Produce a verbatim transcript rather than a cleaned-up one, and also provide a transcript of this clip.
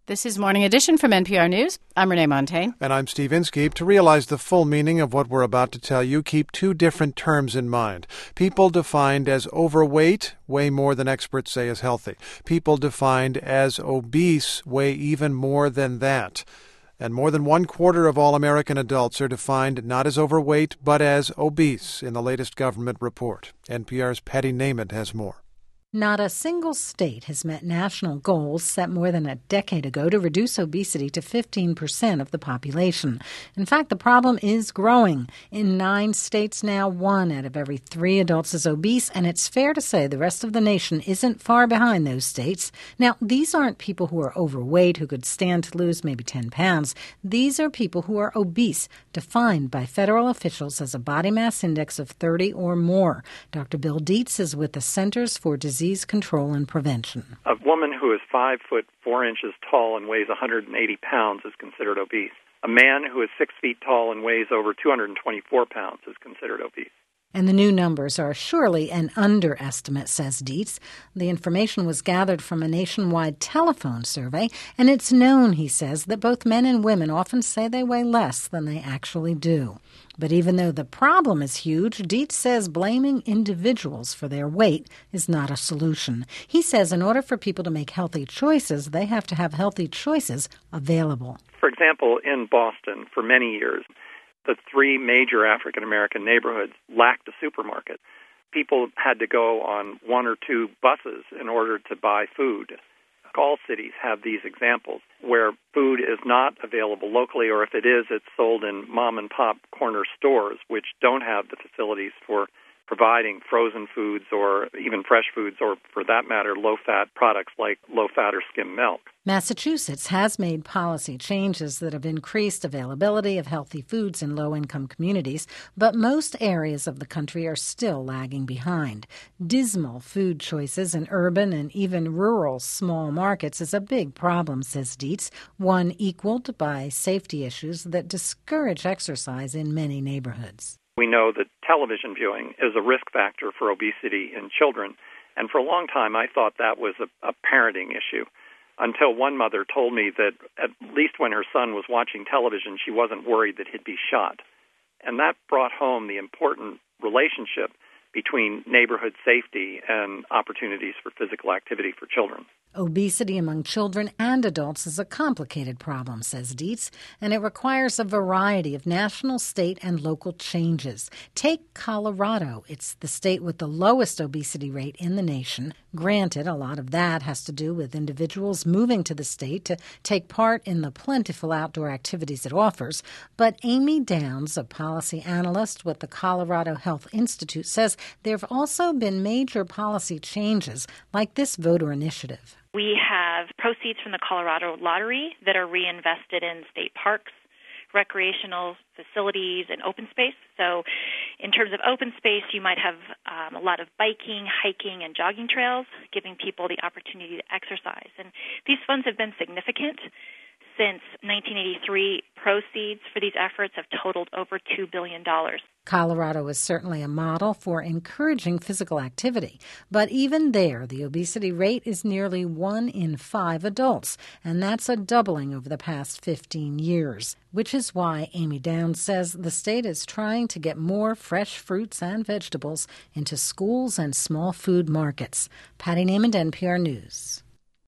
This is Morning Edition from N P R News. I'm Renee Montaigne. And I'm Steve Inskeep. To realize the full meaning of what we're about to tell you, keep two different terms in mind. People defined as overweight weigh more than experts say is healthy. People defined as obese weigh even more than that. And more than one quarter of all American adults are defined not as overweight, but as obese in the latest government report. N P R's Patty Naiman has more. Not a single state has met national goals set more than a decade ago to reduce obesity to fifteen percent of the population. In fact, the problem is growing. In nine states now, one out of every three adults is obese, and it's fair to say the rest of the nation isn't far behind those states. Now, these aren't people who are overweight who could stand to lose maybe ten pounds. These are people who are obese, defined by federal officials as a body mass index of thirty or more. Doctor Bill Dietz is with the Centers for Disease Control and Prevention. A woman who is five foot four inches tall and weighs one hundred eighty pounds is considered obese. A man who is six feet tall and weighs over two hundred twenty-four pounds is considered obese. And the new numbers are surely an underestimate, says Dietz. The information was gathered from a nationwide telephone survey, and it's known, he says, that both men and women often say they weigh less than they actually do. But even though the problem is huge, Dietz says blaming individuals for their weight is not a solution. He says in order for people to make healthy choices, they have to have healthy choices available. For example, in Boston, for many years, the three major African-American neighborhoods lacked a supermarket. People had to go on one or two buses in order to buy food. All cities have these examples where food is not available locally, or if it is, it's sold in mom-and-pop corner stores, which don't have the facilities for providing frozen foods or even fresh foods, or for that matter, low-fat products like low-fat or skim milk. Massachusetts has made policy changes that have increased availability of healthy foods in low-income communities, but most areas of the country are still lagging behind. Dismal food choices in urban and even rural small markets is a big problem, says Dietz, one equaled by safety issues that discourage exercise in many neighborhoods. We know that television viewing is a risk factor for obesity in children, and for a long time I thought that was a, a parenting issue, until one mother told me that at least when her son was watching television, she wasn't worried that he'd be shot. And that brought home the important relationship between neighborhood safety and opportunities for physical activity for children. Obesity among children and adults is a complicated problem, says Dietz, and it requires a variety of national, state, and local changes. Take Colorado. It's the state with the lowest obesity rate in the nation. Granted, a lot of that has to do with individuals moving to the state to take part in the plentiful outdoor activities it offers. But Amy Downs, a policy analyst with the Colorado Health Institute, says there have also been major policy changes, like this voter initiative. We have proceeds from the Colorado Lottery that are reinvested in state parks, recreational facilities, and open space. So in terms of open space, you might have um, a lot of biking, hiking, and jogging trails, giving people the opportunity to exercise. And these funds have been significant. Since nineteen eighty-three, proceeds for these efforts have totaled over two billion dollars. Colorado is certainly a model for encouraging physical activity. But even there, the obesity rate is nearly one in five adults, and that's a doubling over the past fifteen years, which is why Amy Downs says the state is trying to get more fresh fruits and vegetables into schools and small food markets. Patty Naiman, N P R News.